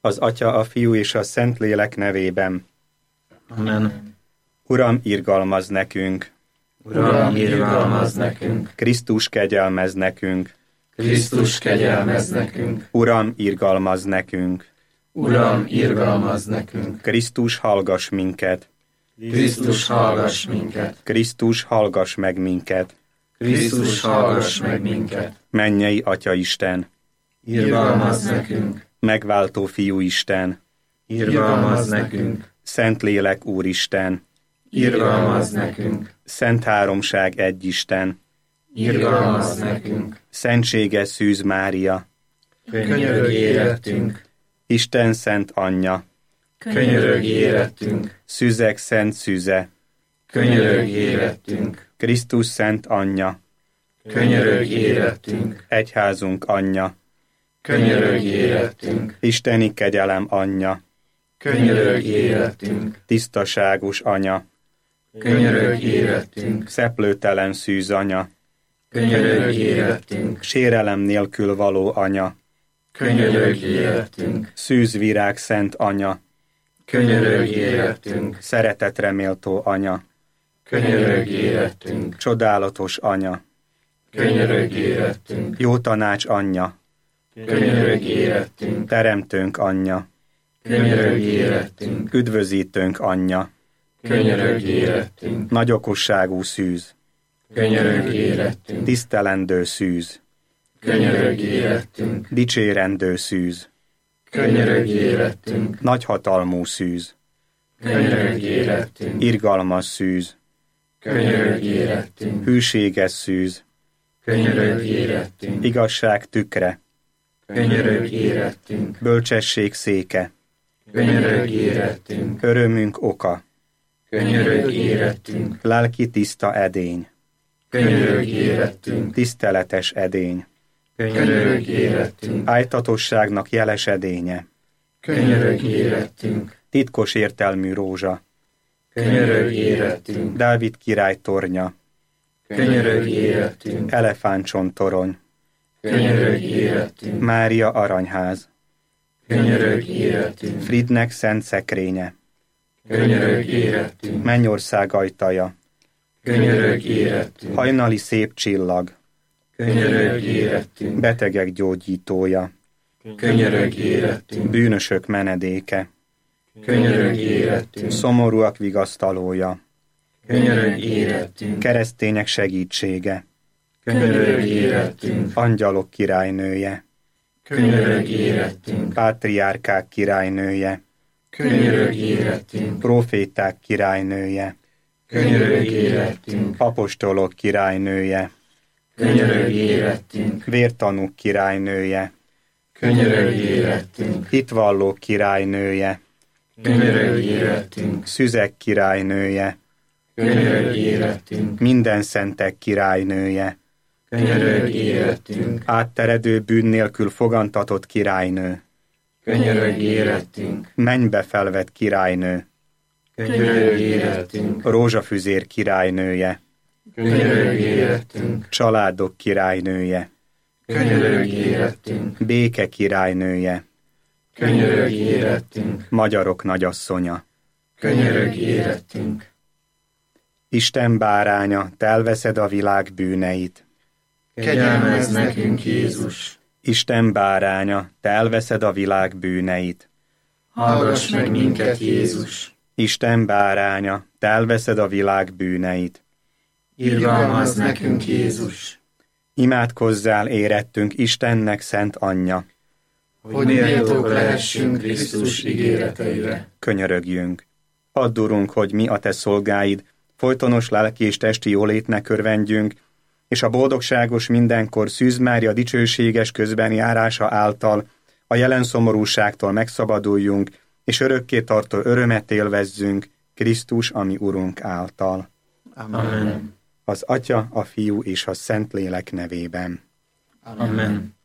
Az Atya, a Fiú és a Szentlélek nevében. Amen. Uram, irgalmazz nekünk! Uram, irgalmazz nekünk! Krisztus, kegyelmezz nekünk! Krisztus, kegyelmezz nekünk! Uram, irgalmazz nekünk! Uram, irgalmazz nekünk! Krisztus, hallgass minket! Krisztus, hallgass minket! Krisztus, hallgass meg minket! Krisztus, hallgass meg minket! Mennyei Atya Isten! Irgalmazz nekünk! Megváltó Fiú Isten! Irgalmazz nekünk! Szentlélek Úristen! Irgalmazz nekünk! Szent Háromság egy Isten! Irgalmazz nekünk! Szentséges Szűz Mária! Könyörögj érettünk! Isten Szent Anyja! Könyörögj érettünk! Szüzek Szent Szüze! Könyörögj érettünk! Krisztus Szent Anyja! Könyörögj érettünk! Egyházunk Anyja! Könyörögj érettünk! Isteni kegyelem Anyja! Könyörögj érettünk! Tisztaságos Anya! Könyörögj érettünk! Szeplőtelen Szűz Anya! Könyörögj érettünk! Sérelem nélkül való Anya! Könyörögj érettünk! Szűz Virág Szent Anya! Könyörögj érettünk! Szeretetre méltó Anya! Könyörögj érettünk! Csodálatos Anya! Könyörögj érettünk! Jó tanács Anyja! Könyörögj érettünk! Teremtőnk Anyja! Könyörögj érettünk! Üdvözítőnk Anyja! Könyörögj érettünk! Nagy okosságú Szűz! Könyörögj érettünk! Tisztelendő Szűz! Könyörögj érettünk! Dicsérendő Szűz! Könyörögj érettünk! Nagyhatalmú Szűz! Könyörögj érettünk! Irgalmas Szűz! Könyörögj érettünk! Hűséges Szűz! Könyörögj érettünk! Igazság tükre! Könyörögj érettünk! Bölcsesség széke! Könyörögj érettünk! Örömünk oka! Könyörögj érettünk! Lelki tiszta edény! Könyörögj érettünk! Tiszteletes edény! Könyörögj érettünk! Ájtatosságnak jeles edénye! Könyörögj érettünk! Titkos értelmű rózsa! Könyörögj érettünk! Dávid király tornya! Könyörögj érettünk! Elefántcsontorony! Könyörögj érettünk! Mária aranyház! Könyörögj érettünk! Fridnek szent szekrénye! Könyörögj érettünk! Mennyország ajtaja! Könyörögj érettünk! Hajnali szép csillag! Könyörögj érettünk! Betegek gyógyítója! Könyörögj érettünk! Bűnösök menedéke! Könyörögj érettünk! Szomorúak vigasztalója! Könyörögj érettünk! Keresztények segítsége! Könyörögj érettünk! Angyalok királynője! Könyörögj érettünk! Pátriárkák királynője! Könyörögj érettünk! Proféták királynője! Könyörögj érettünk! Apostolok királynője! Könyörögj érettünk! Vértanúk királynője! Könyörögj érettünk! Hitvallók királynője! Könyörögj érettünk! Szüzek királynője! Könyörögj érettünk! Minden szentek királynője! Könyörögj érettünk! Átteredő bűn nélkül fogantatott királynő! Könyörögj érettünk! Mennybe felvett királynő! Könyörögj érettünk! Rózsafüzér királynője! Könyörögj érettünk! Családok királynője! Könyörögj érettünk! Béke királynője! Könyörögj érettünk! Magyarok nagyasszonya! Könyörögj érettünk! Isten báránya, te elveszed a világ bűneit! Kegyelmezz nekünk, Jézus! Isten báránya, te elveszed a világ bűneit! Hallgass meg minket, Jézus! Isten báránya, te elveszed a világ bűneit! Irgalmazz nekünk, Jézus! Imádkozzál érettünk Istennek szent anyja! Hogy méltók lehessünk Krisztus ígéreteire. Könyörögjünk! Add, Urunk, hogy mi a te szolgáid, folytonos lelki és testi jólétnek örvendjünk, és a boldogságos mindenkor Szűz Mária dicsőséges közbenjárása által a jelen szomorúságtól megszabaduljunk, és örökké tartó örömet élvezzünk Krisztus, ami Urunk által. Amen. Az Atya, a Fiú és a Szentlélek nevében. Amen.